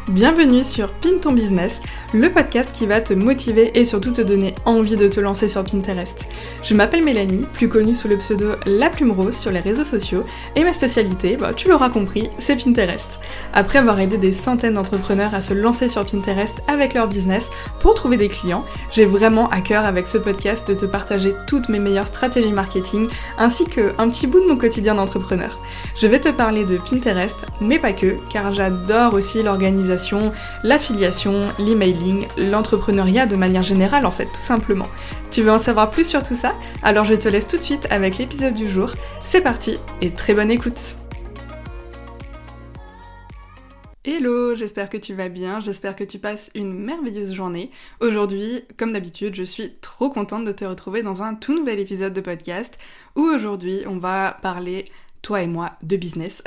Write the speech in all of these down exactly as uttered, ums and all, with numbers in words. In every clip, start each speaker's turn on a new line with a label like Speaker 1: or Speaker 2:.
Speaker 1: Bienvenue sur Pin ton business, le podcast qui va te motiver et surtout te donner envie de te lancer sur Pinterest. Je m'appelle Mélanie, plus connue sous le pseudo La Plume Rose sur les réseaux sociaux, et ma spécialité, bah, tu l'auras compris, c'est Pinterest. Après avoir aidé des centaines d'entrepreneurs à se lancer sur Pinterest avec leur business pour trouver des clients, j'ai vraiment à cœur avec ce podcast de te partager toutes mes meilleures stratégies marketing ainsi qu'un petit bout de mon quotidien d'entrepreneur. Je vais te parler de Pinterest, mais pas que, car j'adore aussi l'organisation, l'affiliation, l'emailing, l'entrepreneuriat de manière générale en fait, tout simplement. Tu veux en savoir plus sur tout ça? Alors je te laisse tout de suite avec l'épisode du jour. C'est parti et très bonne écoute! Hello, j'espère que tu vas bien, j'espère que tu passes une merveilleuse journée. Aujourd'hui, comme d'habitude, je suis trop contente de te retrouver dans un tout nouvel épisode de podcast où aujourd'hui on va parler toi et moi, de business.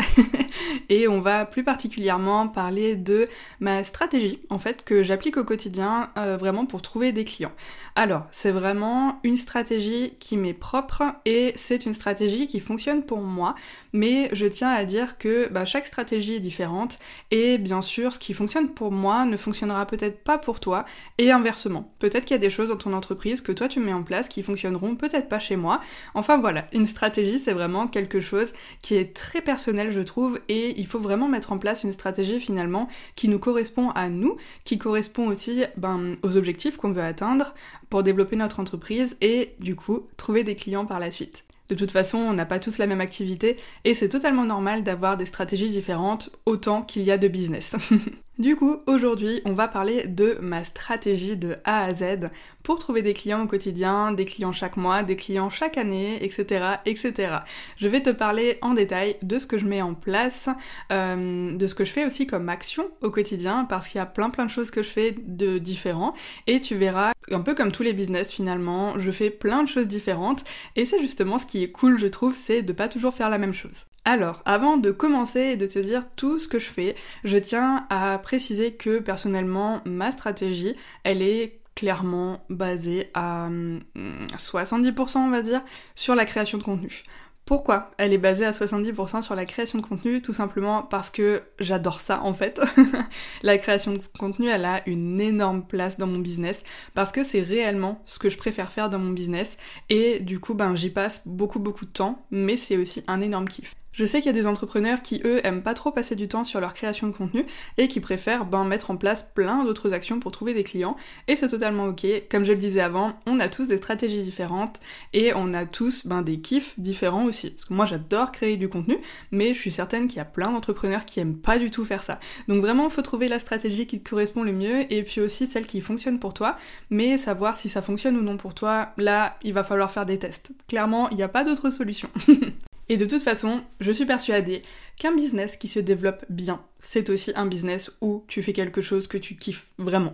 Speaker 1: Et on va plus particulièrement parler de ma stratégie, en fait, que j'applique au quotidien, euh, vraiment pour trouver des clients. Alors, c'est vraiment une stratégie qui m'est propre et c'est une stratégie qui fonctionne pour moi, mais je tiens à dire que bah, chaque stratégie est différente et bien sûr, ce qui fonctionne pour moi ne fonctionnera peut-être pas pour toi et inversement. Peut-être qu'il y a des choses dans ton entreprise que toi tu mets en place qui fonctionneront peut-être pas chez moi. Enfin voilà, une stratégie c'est vraiment quelque chose qui est très personnel je trouve et il faut vraiment mettre en place une stratégie finalement qui nous correspond à nous, qui correspond aussi ben, aux objectifs qu'on veut atteindre pour développer notre entreprise et du coup trouver des clients par la suite. De toute façon, on n'a pas tous la même activité et c'est totalement normal d'avoir des stratégies différentes autant qu'il y a de business. Du coup, aujourd'hui, on va parler de ma stratégie de A à Z pour trouver des clients au quotidien, des clients chaque mois, des clients chaque année, et cetera, et cetera. Je vais te parler en détail de ce que je mets en place, euh, de ce que je fais aussi comme action au quotidien, parce qu'il y a plein plein de choses que je fais de différents, et tu verras, un peu comme tous les business finalement, je fais plein de choses différentes, et c'est justement ce qui est cool, je trouve, c'est de pas toujours faire la même chose. Alors, avant de commencer et de te dire tout ce que je fais, je tiens à préciser que personnellement, ma stratégie, elle est clairement basée à soixante-dix pour cent, on va dire, sur la création de contenu. Pourquoi elle est basée à soixante-dix pour cent sur la création de contenu? Tout simplement parce que j'adore ça en fait. La création de contenu, elle a une énorme place dans mon business parce que c'est réellement ce que je préfère faire dans mon business et du coup ben j'y passe beaucoup beaucoup de temps, mais c'est aussi un énorme kiff. Je sais qu'il y a des entrepreneurs qui, eux, aiment pas trop passer du temps sur leur création de contenu et qui préfèrent ben, mettre en place plein d'autres actions pour trouver des clients et c'est totalement ok. Comme je le disais avant, on a tous des stratégies différentes et on a tous ben, des kiffs différents aussi. Parce que moi, j'adore créer du contenu, mais je suis certaine qu'il y a plein d'entrepreneurs qui aiment pas du tout faire ça. Donc vraiment, il faut trouver la stratégie qui te correspond le mieux et puis aussi celle qui fonctionne pour toi, mais savoir si ça fonctionne ou non pour toi, là, il va falloir faire des tests. Clairement, il n'y a pas d'autre solution. Et de toute façon, je suis persuadée qu'un business qui se développe bien, c'est aussi un business où tu fais quelque chose que tu kiffes vraiment.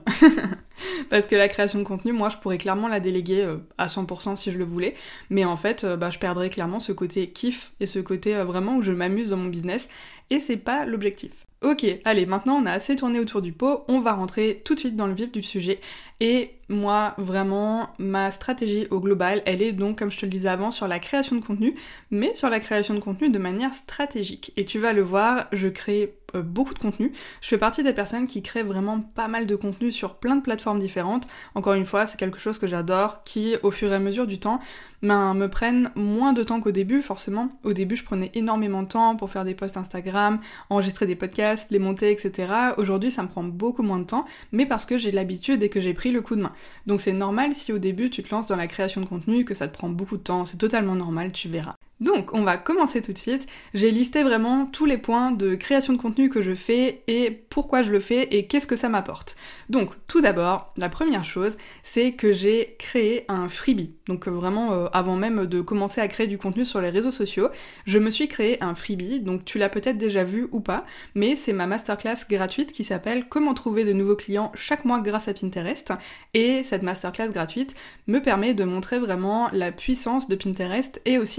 Speaker 1: Parce que la création de contenu, moi, je pourrais clairement la déléguer à cent pour cent si je le voulais, mais en fait, bah, je perdrais clairement ce côté kiff et ce côté vraiment où je m'amuse dans mon business, et c'est pas l'objectif. Ok, allez, maintenant on a assez tourné autour du pot, on va rentrer tout de suite dans le vif du sujet. Et moi, vraiment, ma stratégie au global, elle est donc, comme je te le disais avant, sur la création de contenu, mais sur la création de contenu de manière stratégique. Et tu vas le voir, je crée euh, beaucoup de contenu. Je fais partie des personnes qui créent vraiment pas mal de contenu sur plein de plateformes différentes. Encore une fois, c'est quelque chose que j'adore, qui, au fur et à mesure du temps, ben, me prennent moins de temps qu'au début, forcément. Au début, je prenais énormément de temps pour faire des posts Instagram, enregistrer des podcasts, les monter, et cetera. Aujourd'hui, ça me prend beaucoup moins de temps, mais parce que j'ai l'habitude et que j'ai pris le coup de main. Donc c'est normal si au début tu te lances dans la création de contenu, que ça te prend beaucoup de temps, c'est totalement normal, tu verras. Donc on va commencer tout de suite. J'ai listé vraiment tous les points de création de contenu que je fais et pourquoi je le fais et qu'est-ce que ça m'apporte. Donc tout d'abord, la première chose, c'est que j'ai créé un freebie. Donc vraiment euh, avant même de commencer à créer du contenu sur les réseaux sociaux, je me suis créé un freebie, donc tu l'as peut-être déjà vu ou pas, mais c'est ma masterclass gratuite qui s'appelle Comment trouver de nouveaux clients chaque mois grâce à Pinterest. Et cette masterclass gratuite me permet de montrer vraiment la puissance de Pinterest et aussi mettre en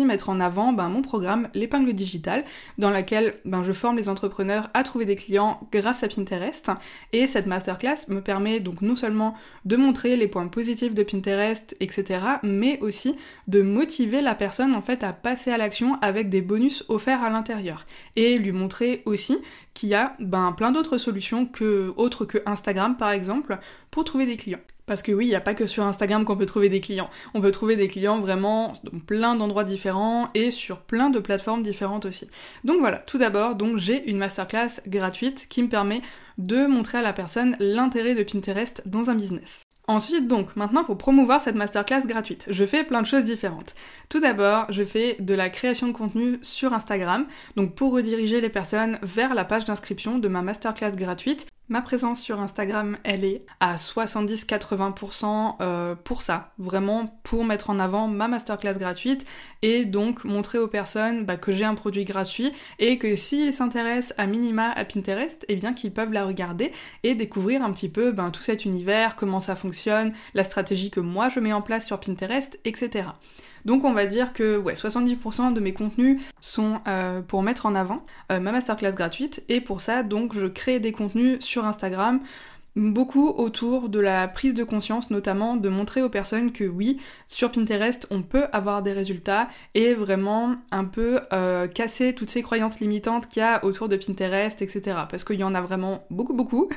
Speaker 1: avant ben, mon programme L'épingle digitale, dans laquelle ben, je forme les entrepreneurs à trouver des clients grâce à Pinterest. Et cette masterclass me permet donc non seulement de montrer les points positifs de Pinterest, et cetera, mais aussi de motiver la personne en fait à passer à l'action avec des bonus offerts à l'intérieur. Et lui montrer aussi qu'il y a ben, plein d'autres solutions que, autres que Instagram par exemple, pour trouver des clients. Parce que oui, il n'y a pas que sur Instagram qu'on peut trouver des clients. On peut trouver des clients vraiment dans plein d'endroits différents et sur plein de plateformes différentes aussi. Donc voilà, tout d'abord, donc j'ai une masterclass gratuite qui me permet de montrer à la personne l'intérêt de Pinterest dans un business. Ensuite donc, maintenant pour promouvoir cette masterclass gratuite, je fais plein de choses différentes. Tout d'abord, je fais de la création de contenu sur Instagram, donc pour rediriger les personnes vers la page d'inscription de ma masterclass gratuite. Ma présence sur Instagram, elle est à soixante-dix à quatre-vingts pour cent euh, pour ça, vraiment pour mettre en avant ma masterclass gratuite et donc montrer aux personnes bah, que j'ai un produit gratuit et que s'ils s'intéressent à minima à Pinterest, eh bien qu'ils peuvent la regarder et découvrir un petit peu ben, tout cet univers, comment ça fonctionne, la stratégie que moi je mets en place sur Pinterest, et cetera. Donc on va dire que ouais, soixante-dix pour cent de mes contenus sont euh, pour mettre en avant euh, ma masterclass gratuite et pour ça donc je crée des contenus sur Instagram beaucoup autour de la prise de conscience, notamment de montrer aux personnes que oui, sur Pinterest, on peut avoir des résultats et vraiment un peu euh, casser toutes ces croyances limitantes qu'il y a autour de Pinterest, et cetera. Parce qu'il y en a vraiment beaucoup, beaucoup.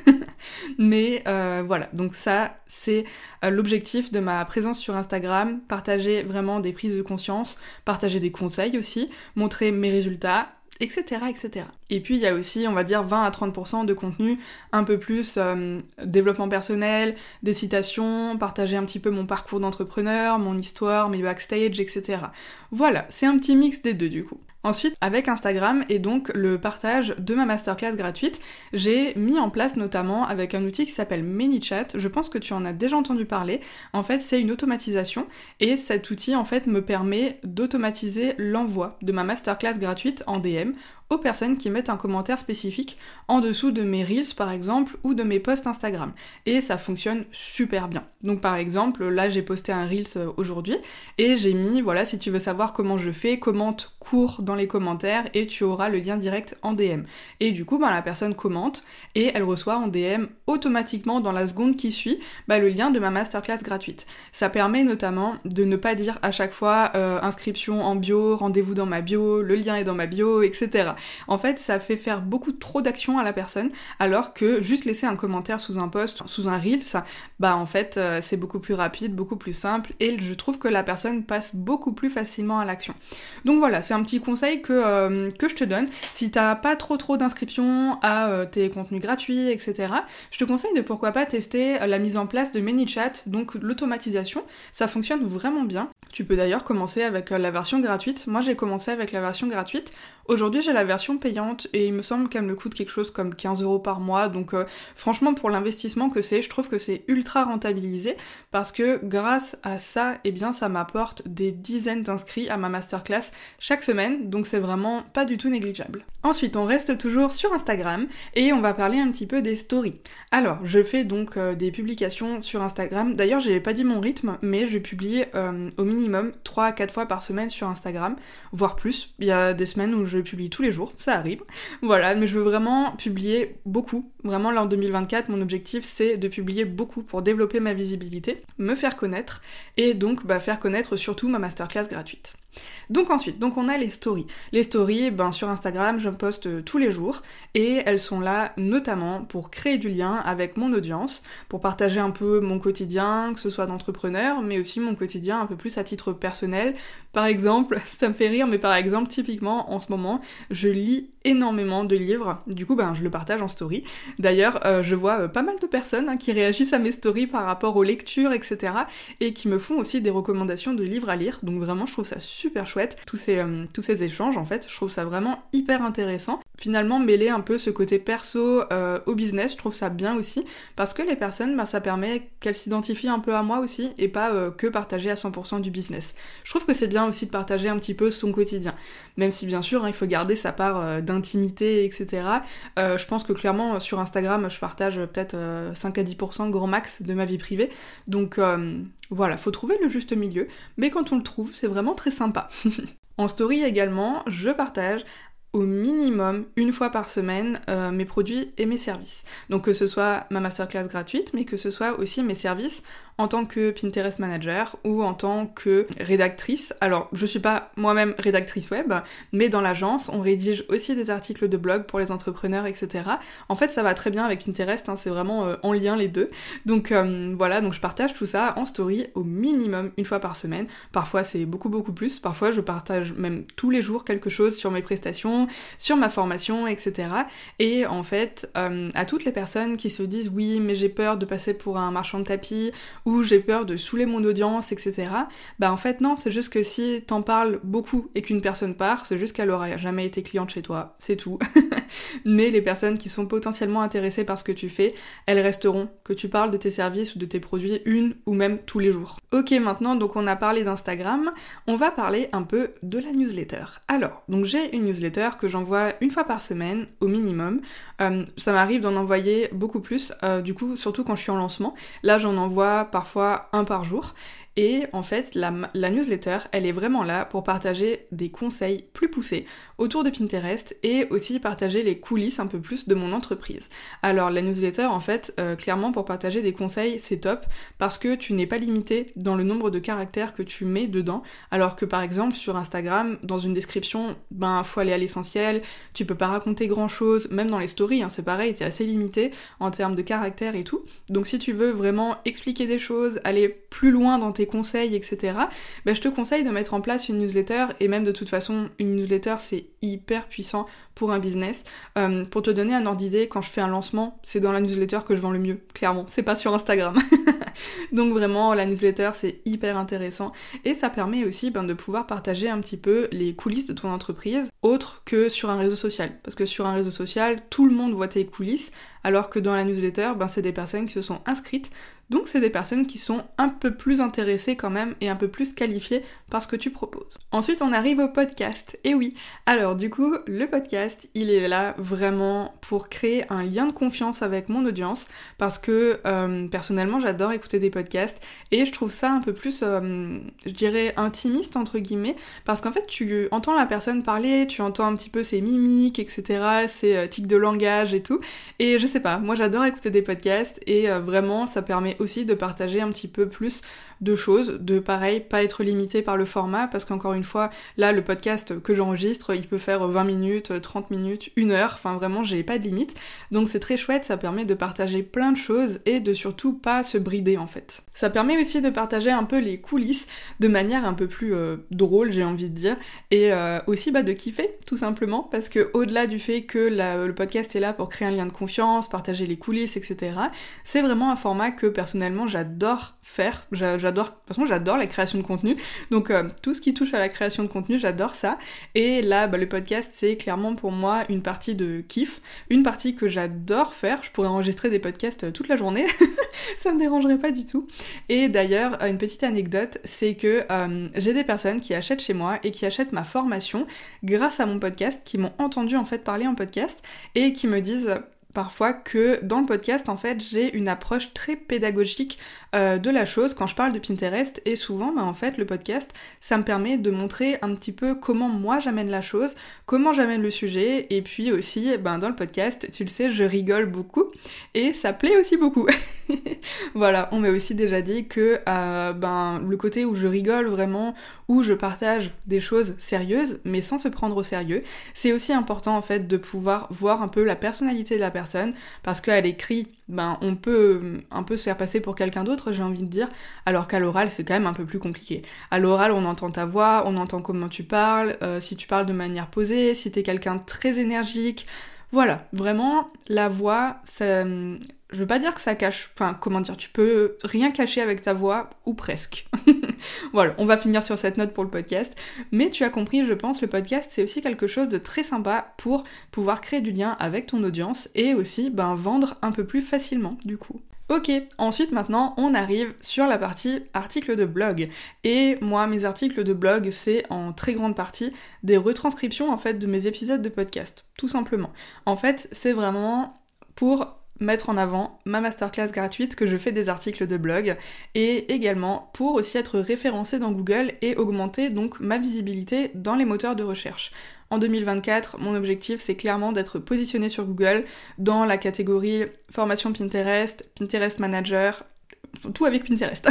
Speaker 1: Mais euh, voilà, donc ça, c'est euh, l'objectif de ma présence sur Instagram, partager vraiment des prises de conscience, partager des conseils aussi, montrer mes résultats, et cetera, et cetera. Et puis il y a aussi, on va dire, vingt à trente pour cent de contenu un peu plus euh, développement personnel, des citations, partager un petit peu mon parcours d'entrepreneur, mon histoire, mes backstage, et cetera. Voilà, c'est un petit mix des deux du coup. Ensuite, avec Instagram et donc le partage de ma masterclass gratuite, j'ai mis en place notamment avec un outil qui s'appelle ManyChat. Je pense que tu en as déjà entendu parler. En fait, c'est une automatisation et cet outil en fait me permet d'automatiser l'envoi de ma masterclass gratuite en D M aux personnes qui mettent un commentaire spécifique en dessous de mes Reels par exemple ou de mes posts Instagram. Et ça fonctionne super bien. Donc par exemple, là j'ai posté un Reels aujourd'hui et j'ai mis, voilà, si tu veux savoir comment je fais, commente court dans les commentaires et tu auras le lien direct en D M. Et du coup, bah, la personne commente et elle reçoit en D M automatiquement dans la seconde qui suit bah, le lien de ma masterclass gratuite. Ça permet notamment de ne pas dire à chaque fois euh, inscription en bio, rendez-vous dans ma bio, le lien est dans ma bio, et cetera. En fait, ça fait faire beaucoup trop d'actions à la personne, alors que juste laisser un commentaire sous un post, sous un reel, ça, bah en fait, euh, c'est beaucoup plus rapide, beaucoup plus simple, et je trouve que la personne passe beaucoup plus facilement à l'action. Donc voilà, c'est un petit conseil que, euh, que je te donne. Si t'as pas trop trop d'inscriptions à euh, tes contenus gratuits, et cetera, je te conseille de pourquoi pas tester la mise en place de ManyChat, donc l'automatisation. Ça fonctionne vraiment bien. Tu peux d'ailleurs commencer avec la version gratuite. Moi, j'ai commencé avec la version gratuite. Aujourd'hui, j'ai la version payante et il me semble qu'elle me coûte quelque chose comme quinze euros par mois. Donc euh, franchement, pour l'investissement que c'est, je trouve que c'est ultra rentabilisé parce que grâce à ça, eh bien, ça m'apporte des dizaines d'inscrits à ma masterclass chaque semaine. Donc c'est vraiment pas du tout négligeable. Ensuite, on reste toujours sur Instagram et on va parler un petit peu des stories. Alors, je fais donc euh, des publications sur Instagram. D'ailleurs, j'ai pas dit mon rythme, mais je publie euh, au minimum trois à quatre fois par semaine sur Instagram, voire plus. Il y a des semaines où je publie tous les jours, ça arrive. Voilà, mais je veux vraiment publier beaucoup. Vraiment, là en deux mille vingt-quatre, mon objectif c'est de publier beaucoup pour développer ma visibilité, me faire connaître et donc bah, faire connaître surtout ma masterclass gratuite. Donc ensuite, donc on a les stories. Les stories, ben sur Instagram, je poste tous les jours et elles sont là notamment pour créer du lien avec mon audience, pour partager un peu mon quotidien, que ce soit d'entrepreneur, mais aussi mon quotidien un peu plus à titre personnel. Par exemple, ça me fait rire, mais par exemple, typiquement en ce moment, je lis énormément de livres, du coup ben je le partage en story. D'ailleurs, euh, je vois euh, pas mal de personnes hein, qui réagissent à mes stories par rapport aux lectures, et cetera et qui me font aussi des recommandations de livres à lire, donc vraiment je trouve ça super chouette, tous ces, euh, tous ces échanges en fait, je trouve ça vraiment hyper intéressant. Finalement, mêler un peu ce côté perso euh, au business, je trouve ça bien aussi, parce que les personnes, bah, ça permet qu'elles s'identifient un peu à moi aussi, et pas euh, que partager à cent pour cent du business. Je trouve que c'est bien aussi de partager un petit peu son quotidien, même si bien sûr, hein, il faut garder sa part euh, d'intimité, et cetera. Euh, je pense que clairement, sur Instagram, je partage peut-être euh, cinq à dix pour cent grand max de ma vie privée, donc euh, voilà, faut trouver le juste milieu, mais quand on le trouve, c'est vraiment très sympa. En story également, je partage au minimum une fois par semaine euh, mes produits et mes services. Donc que ce soit ma masterclass gratuite, mais que ce soit aussi mes services en tant que Pinterest manager ou en tant que rédactrice. Alors je suis pas moi-même rédactrice web, mais dans l'agence on rédige aussi des articles de blog pour les entrepreneurs, et cetera. En fait ça va très bien avec Pinterest, hein, c'est vraiment euh, en lien les deux. Donc euh, voilà, donc je partage tout ça en story au minimum une fois par semaine. Parfois c'est beaucoup beaucoup plus, parfois je partage même tous les jours quelque chose sur mes prestations, sur ma formation, et cetera. Et en fait, euh, à toutes les personnes qui se disent oui, mais j'ai peur de passer pour un marchand de tapis, ou j'ai peur de saouler mon audience, et cetera. Bah en fait non, c'est juste que si t'en parles beaucoup et qu'une personne part, c'est juste qu'elle aura jamais été cliente chez toi, c'est tout. Mais les personnes qui sont potentiellement intéressées par ce que tu fais, elles resteront, que tu parles de tes services ou de tes produits une ou même tous les jours. Ok, maintenant donc on a parlé d'Instagram, on va parler un peu de la newsletter. Alors, donc j'ai une newsletter que j'envoie une fois par semaine au minimum. Euh, ça m'arrive d'en envoyer beaucoup plus, euh, du coup surtout quand je suis en lancement. Là j'en envoie parfois un par jour. Et en fait, la, la newsletter, elle est vraiment là pour partager des conseils plus poussés autour de Pinterest et aussi partager les coulisses un peu plus de mon entreprise. Alors la newsletter, en fait, euh, clairement pour partager des conseils, c'est top parce que tu n'es pas limité dans le nombre de caractères que tu mets dedans, alors que par exemple sur Instagram, dans une description, ben faut aller à l'essentiel, tu peux pas raconter grand chose, même dans les stories, hein, c'est pareil, t'es assez limité en termes de caractères et tout. Donc si tu veux vraiment expliquer des choses, aller plus loin dans tes conseils, et cetera, ben je te conseille de mettre en place une newsletter, et même de toute façon, une newsletter c'est hyper puissant pour un business. Euh, pour te donner un ordre d'idée, quand je fais un lancement, c'est dans la newsletter que je vends le mieux, clairement, c'est pas sur Instagram. Donc vraiment, la newsletter c'est hyper intéressant, et ça permet aussi ben, de pouvoir partager un petit peu les coulisses de ton entreprise, autre que sur un réseau social. Parce que sur un réseau social, tout le monde voit tes coulisses, alors que dans la newsletter, ben, c'est des personnes qui se sont inscrites, donc c'est des personnes qui sont un peu plus intéressées quand même et un peu plus qualifiées par ce que tu proposes. Ensuite on arrive au podcast, et oui, alors du coup le podcast il est là vraiment pour créer un lien de confiance avec mon audience, parce que euh, personnellement j'adore écouter des podcasts et je trouve ça un peu plus, euh, je dirais intimiste entre guillemets, parce qu'en fait tu entends la personne parler, tu entends un petit peu ses mimiques, et cetera, ses euh, tics de langage et tout, et je sais pas, moi j'adore écouter des podcasts et euh, vraiment ça permet aussi de partager un petit peu plus de choses, de pareil, pas être limité par le format, parce qu'encore une fois, là le podcast que j'enregistre, il peut faire vingt minutes, trente minutes, une heure, enfin vraiment j'ai pas de limite, donc c'est très chouette, ça permet de partager plein de choses et de surtout pas se brider en fait. Ça permet aussi de partager un peu les coulisses de manière un peu plus euh, drôle, j'ai envie de dire, et euh, aussi bah, de kiffer tout simplement, parce que au-delà du fait que la, le podcast est là pour créer un lien de confiance, partager les coulisses, et cetera, c'est vraiment un format que personnellement j'adore faire, j'adore, de toute façon j'adore la création de contenu, donc euh, tout ce qui touche à la création de contenu, j'adore ça, et là bah, le podcast c'est clairement pour moi une partie de kiff, une partie que j'adore faire, je pourrais enregistrer des podcasts toute la journée, ça me dérangerait pas du tout. Et d'ailleurs, une petite anecdote, c'est que euh, j'ai des personnes qui achètent chez moi et qui achètent ma formation grâce à mon podcast, qui m'ont entendu en fait parler en podcast et qui me disent parfois que dans le podcast en fait j'ai une approche très pédagogique euh, de la chose quand je parle de Pinterest, et souvent bah, en fait le podcast ça me permet de montrer un petit peu comment moi j'amène la chose, comment j'amène le sujet, et puis aussi ben, dans le podcast tu le sais je rigole beaucoup et ça plaît aussi beaucoup. Voilà, on m'a aussi déjà dit que euh, ben, le côté où je rigole vraiment, où je partage des choses sérieuses mais sans se prendre au sérieux, c'est aussi important en fait de pouvoir voir un peu la personnalité de la personne, parce qu'à l'écrit ben, on peut un peu se faire passer pour quelqu'un d'autre, j'ai envie de dire, alors qu'à l'oral c'est quand même un peu plus compliqué. À l'oral on entend ta voix, on entend comment tu parles, euh, si tu parles de manière posée, si t'es quelqu'un de très énergique, voilà, vraiment la voix, ça... Je veux pas dire que ça cache, enfin comment dire, tu peux rien cacher avec ta voix, ou presque. Voilà, on va finir sur cette note pour le podcast, mais tu as compris, je pense, le podcast c'est aussi quelque chose de très sympa pour pouvoir créer du lien avec ton audience et aussi ben, vendre un peu plus facilement du coup. Ok, ensuite maintenant on arrive sur la partie articles de blog. Et moi mes articles de blog c'est en très grande partie des retranscriptions en fait de mes épisodes de podcast, tout simplement. En fait c'est vraiment pour mettre en avant ma masterclass gratuite que je fais des articles de blog et également pour aussi être référencée dans Google et augmenter donc ma visibilité dans les moteurs de recherche. En deux mille vingt-quatre, mon objectif c'est clairement d'être positionnée sur Google dans la catégorie formation Pinterest, Pinterest Manager, tout avec Pinterest.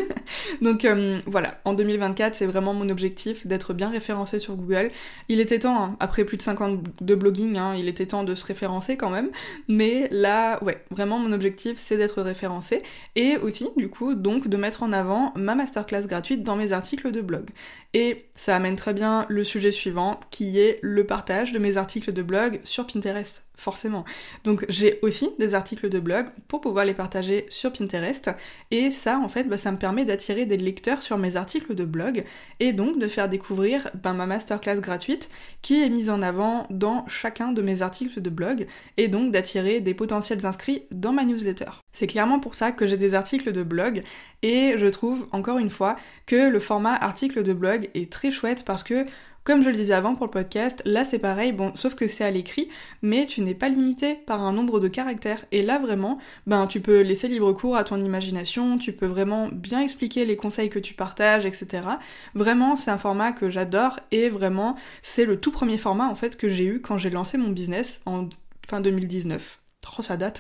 Speaker 1: Donc euh, voilà, en deux mille vingt-quatre, c'est vraiment mon objectif d'être bien référencé sur Google. Il était temps, hein, après plus de cinq ans de blogging, hein, il était temps de se référencer quand même. Mais là, ouais, vraiment mon objectif, c'est d'être référencé. Et aussi, du coup, donc de mettre en avant ma masterclass gratuite dans mes articles de blog. Et ça amène très bien le sujet suivant, qui est le partage de mes articles de blog sur Pinterest. Forcément. Donc j'ai aussi des articles de blog pour pouvoir les partager sur Pinterest et ça en fait bah, ça me permet d'attirer des lecteurs sur mes articles de blog et donc de faire découvrir bah, ma masterclass gratuite qui est mise en avant dans chacun de mes articles de blog et donc d'attirer des potentiels inscrits dans ma newsletter. C'est clairement pour ça que j'ai des articles de blog et je trouve encore une fois que le format article de blog est très chouette parce que comme je le disais avant pour le podcast, là c'est pareil, bon, sauf que c'est à l'écrit, mais tu n'es pas limité par un nombre de caractères. Et là vraiment, ben tu peux laisser libre cours à ton imagination, tu peux vraiment bien expliquer les conseils que tu partages, et cetera. Vraiment, c'est un format que j'adore et vraiment, c'est le tout premier format en fait que j'ai eu quand j'ai lancé mon business en fin deux mille dix-neuf. Oh, ça date.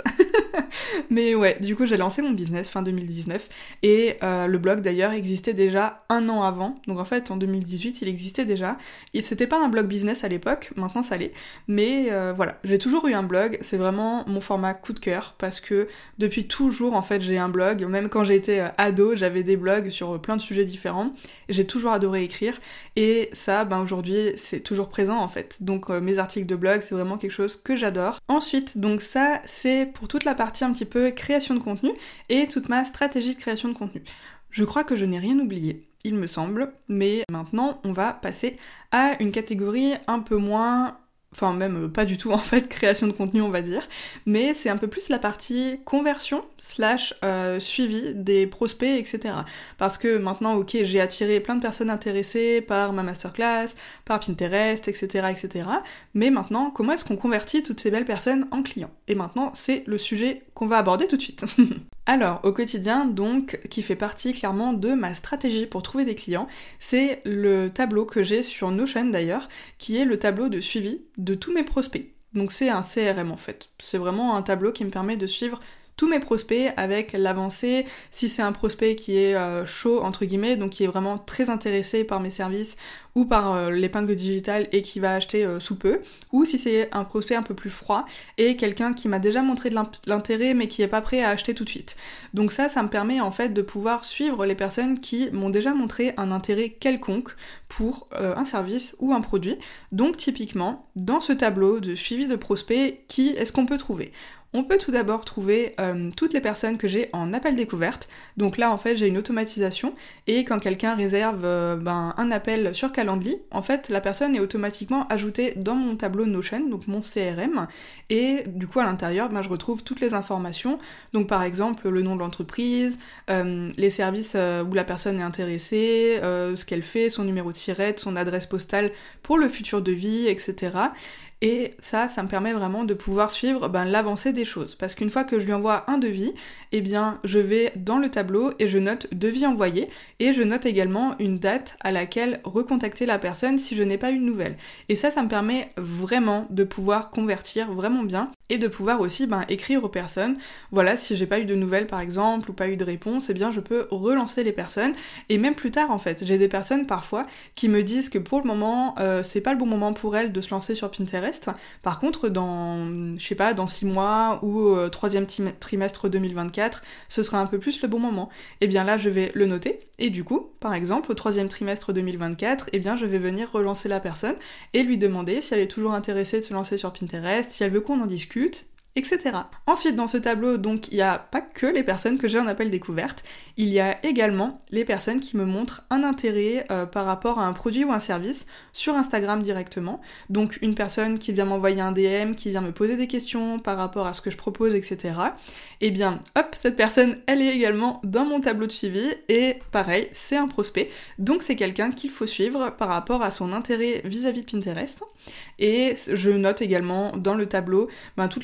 Speaker 1: Mais ouais, du coup j'ai lancé mon business fin deux mille dix-neuf et euh, le blog d'ailleurs existait déjà un an avant, donc en fait en deux mille dix-huit il existait déjà. Et c'était pas un blog business à l'époque, maintenant ça l'est, mais euh, voilà, j'ai toujours eu un blog, c'est vraiment mon format coup de cœur parce que depuis toujours en fait j'ai un blog, même quand j'étais euh, ado j'avais des blogs sur plein de sujets différents, j'ai toujours adoré écrire et ça ben aujourd'hui c'est toujours présent en fait, donc euh, mes articles de blog c'est vraiment quelque chose que j'adore. Ensuite donc ça c'est pour toute la partie un petit peu création de contenu et toute ma stratégie de création de contenu. Je crois que je n'ai rien oublié, il me semble, mais maintenant on va passer à une catégorie un peu moins... Enfin même pas du tout en fait, création de contenu on va dire, mais c'est un peu plus la partie conversion slash euh, suivi des prospects, et cetera. Parce que maintenant ok j'ai attiré plein de personnes intéressées par ma masterclass, par Pinterest, et cetera et cetera. Mais maintenant comment est-ce qu'on convertit toutes ces belles personnes en clients? Et maintenant c'est le sujet qu'on va aborder tout de suite. Alors, au quotidien, donc, qui fait partie clairement de ma stratégie pour trouver des clients, c'est le tableau que j'ai sur Notion d'ailleurs, qui est le tableau de suivi de tous mes prospects. Donc c'est un C R M en fait. C'est vraiment un tableau qui me permet de suivre tous mes prospects avec l'avancée, si c'est un prospect qui est euh, chaud entre guillemets, donc qui est vraiment très intéressé par mes services ou par euh, l'épingle digitale et qui va acheter euh, sous peu, ou si c'est un prospect un peu plus froid et quelqu'un qui m'a déjà montré de l'intérêt mais qui est pas prêt à acheter tout de suite. Donc ça, ça me permet en fait de pouvoir suivre les personnes qui m'ont déjà montré un intérêt quelconque pour euh, un service ou un produit. Donc typiquement, dans ce tableau de suivi de prospects, qui est-ce qu'on peut trouver ? On peut tout d'abord trouver euh, toutes les personnes que j'ai en appel découverte. Donc là, en fait, j'ai une automatisation et quand quelqu'un réserve euh, ben, un appel sur Calendly, en fait, la personne est automatiquement ajoutée dans mon tableau Notion, donc mon C R M. Et du coup, à l'intérieur, ben, je retrouve toutes les informations. Donc par exemple, le nom de l'entreprise, euh, les services euh, où la personne est intéressée, euh, ce qu'elle fait, son numéro de SIRET, son adresse postale pour le futur devis, et cetera. Et ça, ça me permet vraiment de pouvoir suivre ben, l'avancée des choses. Parce qu'une fois que je lui envoie un devis, eh bien, je vais dans le tableau et je note devis envoyé. Et je note également une date à laquelle recontacter la personne si je n'ai pas eu de nouvelles. Et ça, ça me permet vraiment de pouvoir convertir vraiment bien. Et de pouvoir aussi ben, écrire aux personnes. Voilà, si j'ai pas eu de nouvelles par exemple, ou pas eu de réponse, eh bien, je peux relancer les personnes. Et même plus tard, en fait. J'ai des personnes parfois qui me disent que pour le moment, euh, c'est pas le bon moment pour elles de se lancer sur Pinterest. Par contre, dans, je sais pas, dans six mois ou euh, troisième trimestre deux mille vingt-quatre, ce sera un peu plus le bon moment. Et bien là, je vais le noter. Et du coup, par exemple, au troisième trimestre deux mille vingt-quatre, eh bien, je vais venir relancer la personne et lui demander si elle est toujours intéressée de se lancer sur Pinterest, si elle veut qu'on en discute, et cetera. Ensuite, dans ce tableau, donc, il n'y a pas que les personnes que j'ai en appel découverte, il y a également les personnes qui me montrent un intérêt euh, par rapport à un produit ou un service sur Instagram directement. Donc, une personne qui vient m'envoyer un D M, qui vient me poser des questions par rapport à ce que je propose, et cetera. Et bien, hop, cette personne, elle est également dans mon tableau de suivi, et pareil, c'est un prospect, donc c'est quelqu'un qu'il faut suivre par rapport à son intérêt vis-à-vis de Pinterest. Et je note également dans le tableau ben, toutes les personnes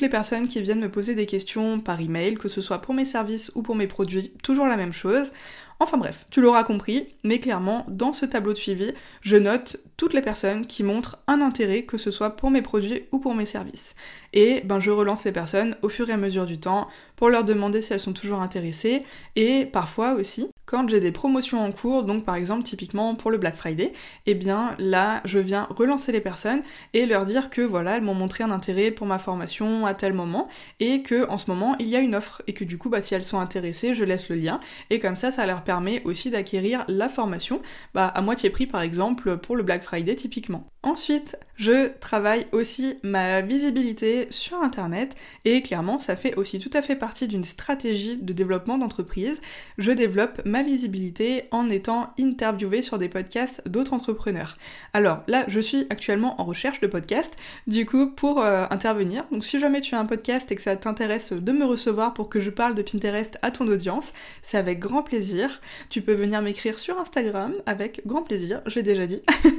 Speaker 1: personnes qui viennent me poser des questions par email, que ce soit pour mes services ou pour mes produits, toujours la même chose. Enfin bref, tu l'auras compris, mais clairement, dans ce tableau de suivi, je note toutes les personnes qui montrent un intérêt, que ce soit pour mes produits ou pour mes services. Et ben, je relance les personnes au fur et à mesure du temps pour leur demander si elles sont toujours intéressées, et parfois aussi, quand j'ai des promotions en cours, donc par exemple typiquement pour le Black Friday, eh bien là je viens relancer les personnes et leur dire que voilà, elles m'ont montré un intérêt pour ma formation à tel moment et que en ce moment il y a une offre et que du coup bah si elles sont intéressées, je laisse le lien et comme ça ça leur permet aussi d'acquérir la formation bah, à moitié prix par exemple pour le Black Friday typiquement. Ensuite, je travaille aussi ma visibilité sur internet et clairement ça fait aussi tout à fait partie d'une stratégie de développement d'entreprise. Je développe ma visibilité en étant interviewée sur des podcasts d'autres entrepreneurs. Alors là, je suis actuellement en recherche de podcasts, du coup pour euh, intervenir. Donc si jamais tu as un podcast et que ça t'intéresse de me recevoir pour que je parle de Pinterest à ton audience, c'est avec grand plaisir. Tu peux venir m'écrire sur Instagram avec grand plaisir, je l'ai déjà dit.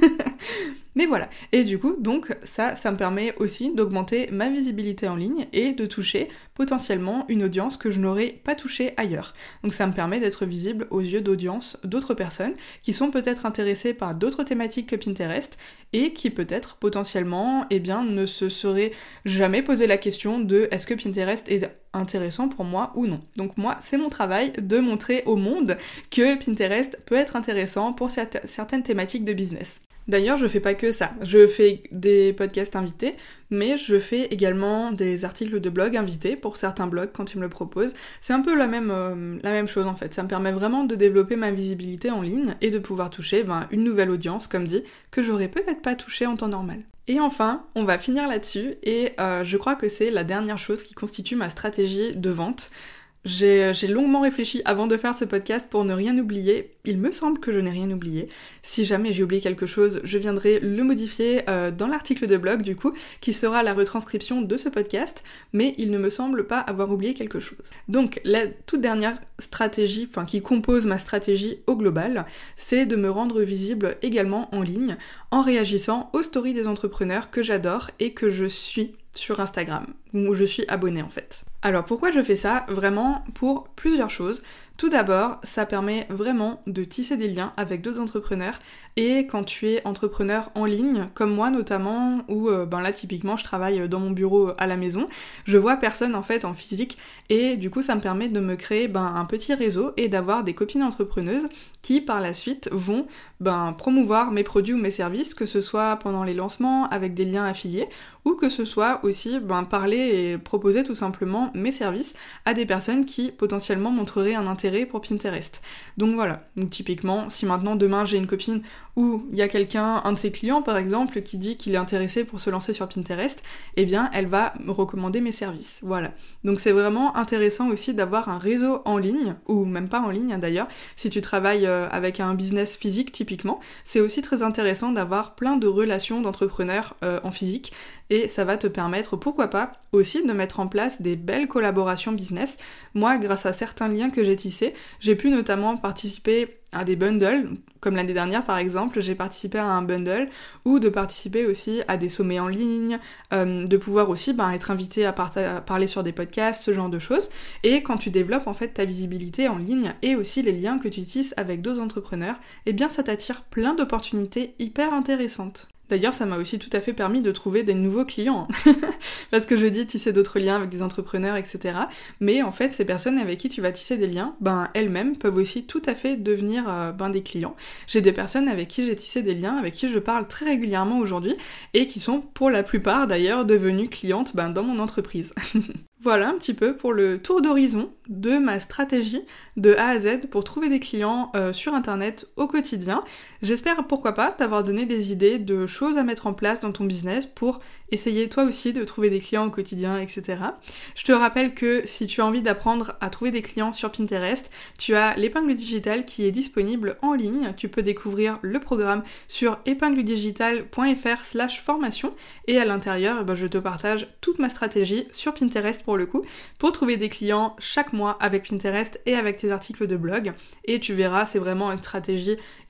Speaker 1: Mais voilà, et du coup, donc ça, ça me permet aussi d'augmenter ma visibilité en ligne et de toucher potentiellement une audience que je n'aurais pas touchée ailleurs. Donc ça me permet d'être visible aux yeux d'audience d'autres personnes qui sont peut-être intéressées par d'autres thématiques que Pinterest et qui peut-être potentiellement, eh bien, ne se seraient jamais posé la question de est-ce que Pinterest est intéressant pour moi ou non. Donc moi, c'est mon travail de montrer au monde que Pinterest peut être intéressant pour certaines thématiques de business. D'ailleurs, je fais pas que ça. Je fais des podcasts invités, mais je fais également des articles de blog invités pour certains blogs quand ils me le proposent. C'est un peu la même, euh, la même chose en fait. Ça me permet vraiment de développer ma visibilité en ligne et de pouvoir toucher ben, une nouvelle audience, comme dit, que j'aurais peut-être pas touché en temps normal. Et enfin, on va finir là-dessus et euh, je crois que c'est la dernière chose qui constitue ma stratégie de vente. J'ai, j'ai longuement réfléchi avant de faire ce podcast pour ne rien oublier. Il me semble que je n'ai rien oublié. Si jamais j'ai oublié quelque chose, je viendrai le modifier euh, dans l'article de blog du coup, qui sera la retranscription de ce podcast, mais il ne me semble pas avoir oublié quelque chose. Donc la toute dernière stratégie, enfin qui compose ma stratégie au global, c'est de me rendre visible également en ligne, en réagissant aux stories des entrepreneurs que j'adore et que je suis sur Instagram, où je suis abonnée en fait. Alors pourquoi je fais ça? Vraiment pour plusieurs choses. Tout d'abord, ça permet vraiment de tisser des liens avec d'autres entrepreneurs et quand tu es entrepreneur en ligne, comme moi notamment, où euh, ben là typiquement je travaille dans mon bureau à la maison, je vois personne en fait en physique et du coup ça me permet de me créer ben, un petit réseau et d'avoir des copines entrepreneuses qui par la suite vont ben, promouvoir mes produits ou mes services, que ce soit pendant les lancements avec des liens affiliés ou que ce soit aussi ben, parler et proposer tout simplement mes services à des personnes qui potentiellement montreraient un intérêt pour Pinterest. Donc voilà, donc typiquement, si maintenant demain j'ai une copine où il y a quelqu'un, un de ses clients par exemple, qui dit qu'il est intéressé pour se lancer sur Pinterest, eh bien elle va me recommander mes services. Voilà. Donc c'est vraiment intéressant aussi d'avoir un réseau en ligne, ou même pas en ligne hein, d'ailleurs, si tu travailles euh, avec un business physique typiquement, c'est aussi très intéressant d'avoir plein de relations d'entrepreneurs euh, en physique, et ça va te permettre, pourquoi pas, aussi de mettre en place des belles collaborations business. Moi, grâce à certains liens que j'ai tissés, j'ai pu notamment participer à des bundles, comme l'année dernière par exemple, j'ai participé à un bundle, ou de participer aussi à des sommets en ligne, euh, de pouvoir aussi ben, être invité à, part- à parler sur des podcasts, ce genre de choses. Et quand tu développes en fait ta visibilité en ligne et aussi les liens que tu tisses avec d'autres entrepreneurs, eh bien ça t'attire plein d'opportunités hyper intéressantes. D'ailleurs, ça m'a aussi tout à fait permis de trouver des nouveaux clients, parce que je dis tisser d'autres liens avec des entrepreneurs, et cetera. Mais en fait, ces personnes avec qui tu vas tisser des liens, ben elles-mêmes peuvent aussi tout à fait devenir euh, ben, des clients. J'ai des personnes avec qui j'ai tissé des liens, avec qui je parle très régulièrement aujourd'hui, et qui sont pour la plupart d'ailleurs devenues clientes ben, dans mon entreprise. Voilà un petit peu pour le tour d'horizon de ma stratégie de A à Z pour trouver des clients euh, sur internet au quotidien. J'espère pourquoi pas t'avoir donné des idées de choses à mettre en place dans ton business pour essayer toi aussi de trouver des clients au quotidien, et cetera. Je te rappelle que si tu as envie d'apprendre à trouver des clients sur Pinterest, tu as l'épingle digitale qui est disponible en ligne. Tu peux découvrir le programme sur épingledigital.fr slash formation et à l'intérieur, ben, je te partage toute ma stratégie sur Pinterest pour le coup, pour trouver des clients chaque mois avec Pinterest et avec tes articles de blog. Et tu verras, c'est vraiment une stratégie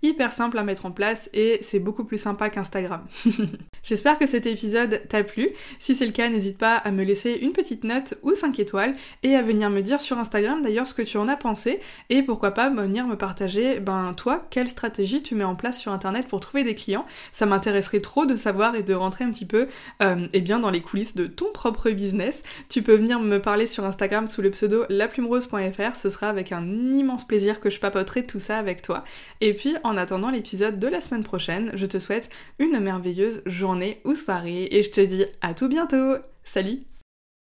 Speaker 1: hyper simple à mettre en place et c'est beaucoup plus sympa qu'Instagram. J'espère que cet épisode t'a plu. Si c'est le cas, n'hésite pas à me laisser une petite note ou cinq étoiles et à venir me dire sur Instagram d'ailleurs ce que tu en as pensé et pourquoi pas venir me partager, ben toi, quelle stratégie tu mets en place sur internet pour trouver des clients. Ça m'intéresserait trop de savoir et de rentrer un petit peu euh, eh bien dans les coulisses de ton propre business. Tu peux venir me parler sur Instagram sous le pseudo laplumerose point f r, ce sera avec un immense plaisir que je papoterai tout ça avec toi. Et puis en attendant l'épisode de la semaine prochaine, je te souhaite une merveilleuse journée ou soirée et je te dis à tout bientôt. Salut!